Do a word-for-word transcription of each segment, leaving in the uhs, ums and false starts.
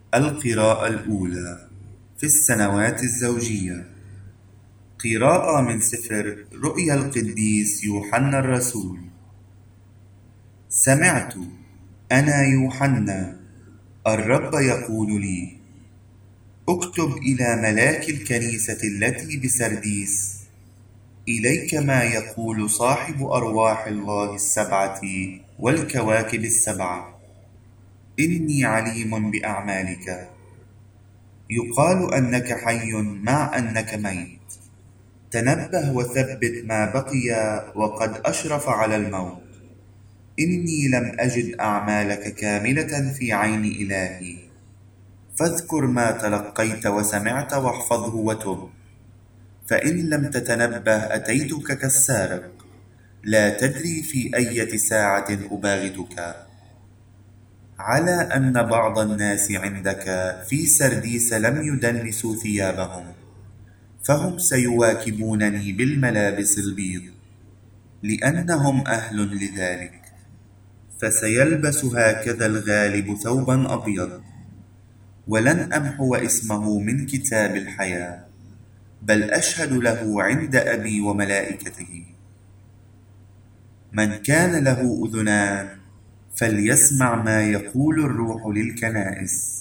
القراءة الأولى في السنوات الزوجية. قراءة من سفر رؤيا القديس يوحنا الرسول. سمعت أنا يوحنا الرب يقول لي: اكتب إلى ملاك الكنيسة التي بسرديس: إليك ما يقول صاحب أرواح الله السبعة والكواكب السبعة. إني عليم بأعمالك، يقال أنك حي مع أنك ميت. تنبه وثبت ما بقي وقد أشرف على الموت. إني لم أجد أعمالك كاملة في عين إلهي. فاذكر ما تلقيت وسمعت واحفظه وتب. فإن لم تتنبه أتيتك كالسارق، لا تدري في أية ساعة أباغتك. على أن بعض الناس عندك في سرديس لم يدنسوا ثيابهم، فهم سيواكبونني بالملابس البيض، لأنهم أهل لذلك. فسيلبس هكذا الغالب ثوبا أبيض، ولن أمحو اسمه من كتاب الحياة، بل أشهد له عند أبي وملائكته. من كان له أذنان فليسمع ما يقول الروح للكنائس.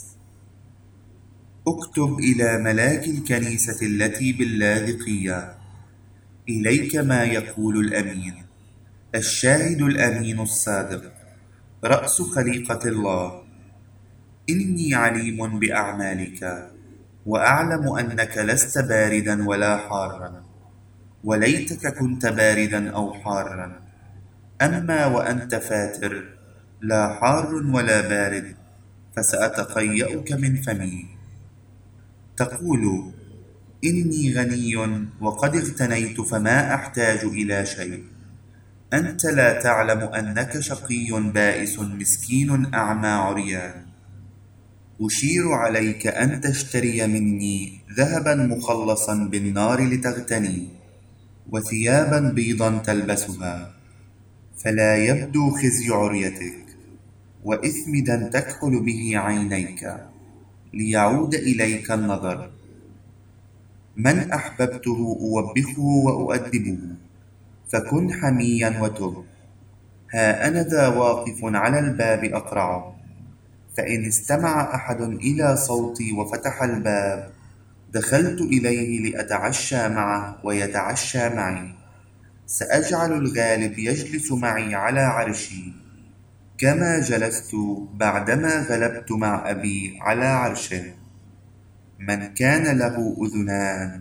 اكتب إلى ملاك الكنيسة التي باللاذقية: إليك ما يقول الأمين، الشاهد الأمين الصادق، رأس خليقة الله. إني عليم بأعمالك، وأعلم أنك لست باردا ولا حارا، وليتك كنت باردا أو حارا. أما وأنت فاتر، لا حار ولا بارد، فسأتقيأك من فمي. تقول: إني غني وقد اغتنيت فما أحتاج إلى شيء. أنت لا تعلم أنك شقي بائس مسكين أعمى عريان. أشير عليك أن تشتري مني ذهبا مخلصا بالنار لتغتني، وثيابا بيضا تلبسها، فلا يبدو خزي عريتك، وإثمدا تكحل به عينيك، ليعود إليك النظر. من أحببته أوبخه وأؤدبه، فكن حميا وتب. ها أنا ذا واقف على الباب أقرع، فإن استمع أحد إلى صوتي وفتح الباب، دخلت إليه لأتعشى معه ويتعشى معي. سأجعل الغالب يجلس معي على عرشي، كما جلست بعدما غلبت مع أبي على عرشه. من كان له أذنان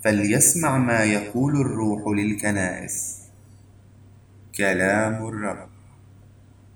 فليسمع ما يقول الروح للكنائس. كلام الرب.